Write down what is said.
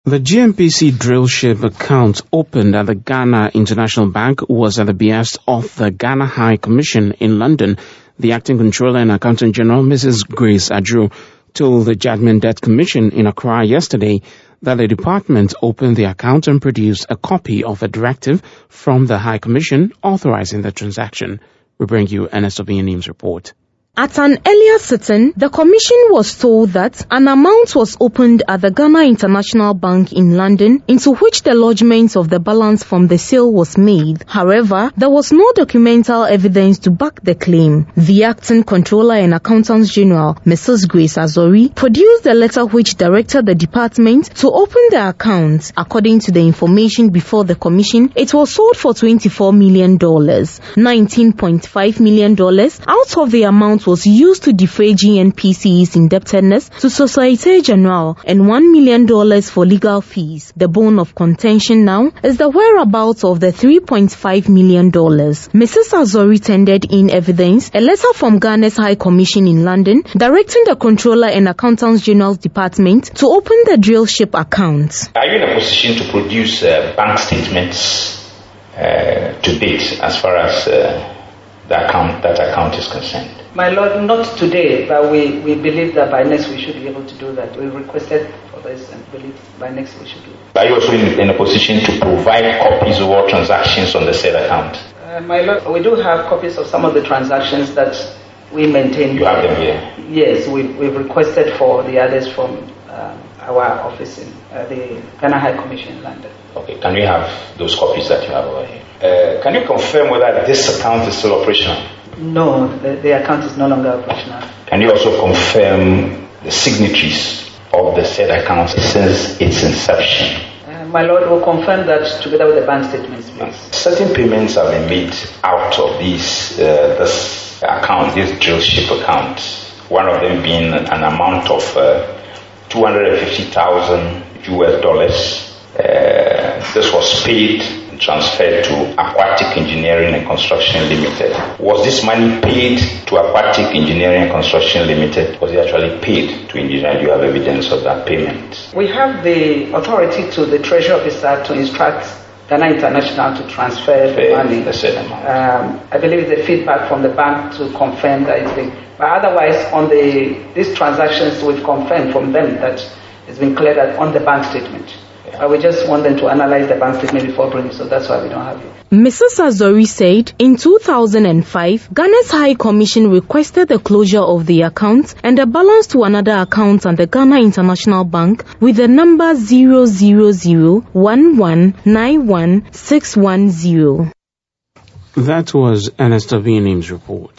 The GNPC drill ship account opened at the Ghana International Bank was at the behest of the Ghana High Commission in London. The acting controller and accountant general, Mrs. Grace Adjuro, told the Judgment Debt Commission in Accra yesterday that the department opened the account and produced a copy of a directive from the High Commission authorizing the transaction. We bring you Ernest Obinyanim's report. At an earlier sitting, the Commission was told that an amount was opened at the Ghana International Bank in London, into which the lodgement of the balance from the sale was made. However, there was no documental evidence to back the claim. The Acting Controller and Accountant General, Mrs. Grace Adjuro, produced a letter which directed the department to open the account. According to the information before the Commission, it was sold for $24 million. $19.5 million out of the amount was used to defray GNPC's indebtedness to Societe Generale and $1 million for legal fees. The bone of contention now is the whereabouts of the $3.5 million. Mrs. Adjuro tendered in evidence a letter from Ghana's High Commission in London directing the Controller and Accountant General's Department to open the drill ship account. Are you in a position to produce bank statements to date as far as that account is concerned? My Lord, not today, but we believe that by next we should be able to do that. We requested for this and believe by next we should do it. Are you also in a position to provide copies of all transactions on the said account? My Lord, we do have copies of some of the transactions that we maintain. You have them here? Yes, we've requested for the others from our office in the Ghana High Commission in London. Okay, can we have those copies that you have over here? Can you confirm whether this account is still operational? No, the account is no longer operational. Can you also confirm the signatories of the said account since its inception? My Lord, will confirm that together with the bank statements, please. Certain payments have been made out of this account, this drill ship account. One of them being an amount of $250,000 US. This was paid and transferred to Aquatic Engineering and Construction Limited. Was this money paid to Aquatic Engineering and Construction Limited? Was it actually paid to engineer? Do you have evidence of that payment? We have the authority to the Treasury Officer to instruct Ghana International to transfer the money. The said amount. I believe the feedback from the bank to confirm that it's been. But otherwise, on these transactions, we've confirmed from them that it's been cleared on the bank statement. We just want them to analyze the bank statement before bringing, so that's why we don't have it. Mrs. Adjuro said in 2005, Ghana's High Commission requested the closure of the account and the balance to another account at the Ghana International Bank with the number 00011911610. That was Ernest Obinyanim's report.